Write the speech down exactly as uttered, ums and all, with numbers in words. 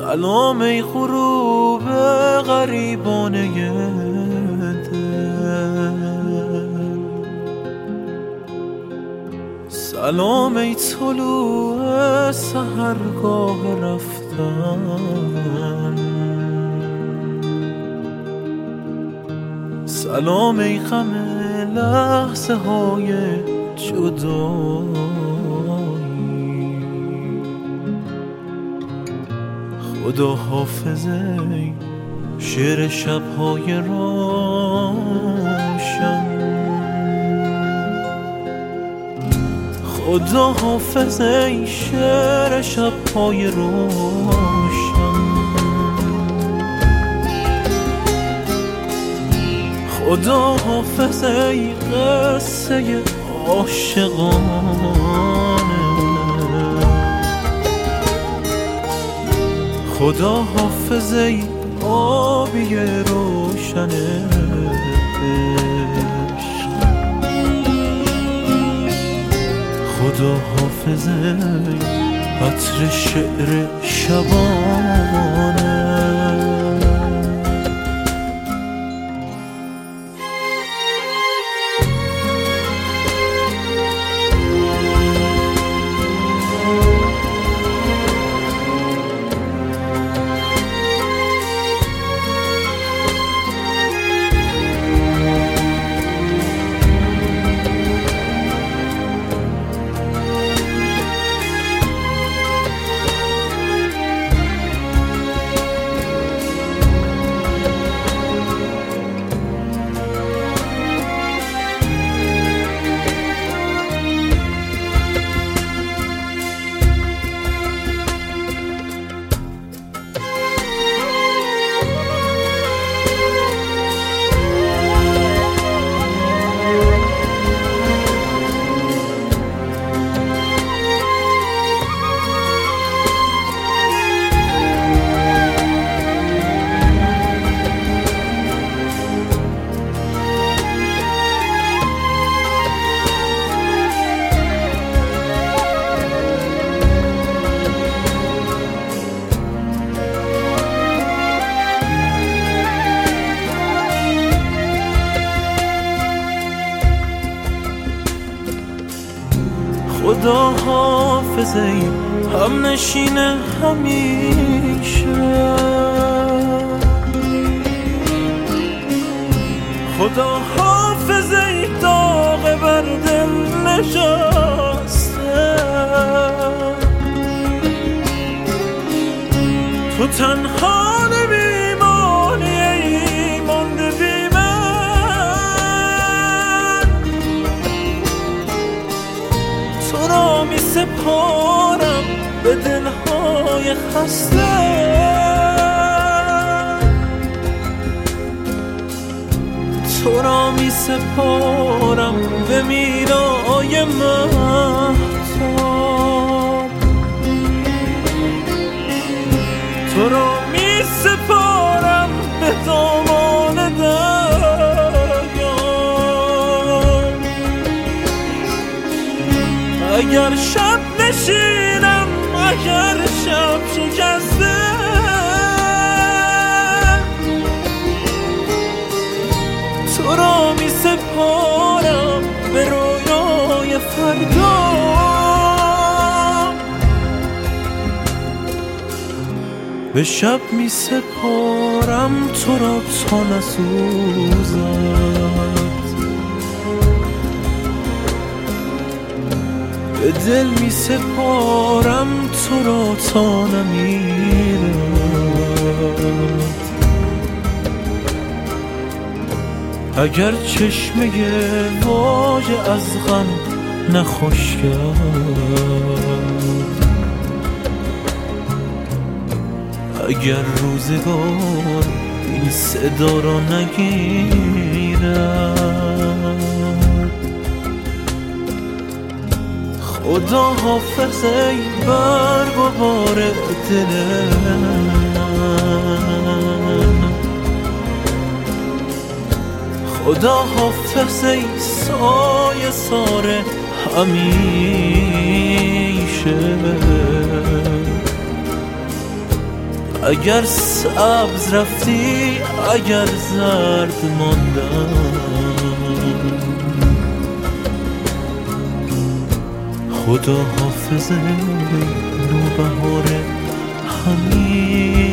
سلام ای غروب غریبانه دل، سلام ای طلوع سحرگاه رفتن، سلام ای غم لحظه های جدایی، خدا حافظ ای شعر شبهای روشن، خدا حافظ ای شعر شبهای روشن، خدا حافظ ای قصه عاشقانه، خدا حافظ ای آبی روشن عشق، خدا حافظ ای عطر شعر شبانه. خدا حافظ ای هم نشین همیشه، خدا حافظ ای داغ بر دل نشسته، تو تنها نمیمانی ای مانده بی می سپارم به دلهای خسته، تو را می سپارم به میرای مهتاب، تو را می سپارم به دامان دریا، اگر شب نشینم اگر شب شکسته، تو را می سپارم به رویای فردا، به شب می سپارم تو را تا نسوزد، به دل می سپارم تو را تا نمیرد، اگر چشمه واژه از غم نخوش کرد، اگر روزگار این صدا را نگیرد، خدا حافظ ای برگ و بار دل من، خدا حافظ ای سایه سار همیشه، اگر سبز رفتی اگر زرد ماندم، خدا حافظه نوبهار همین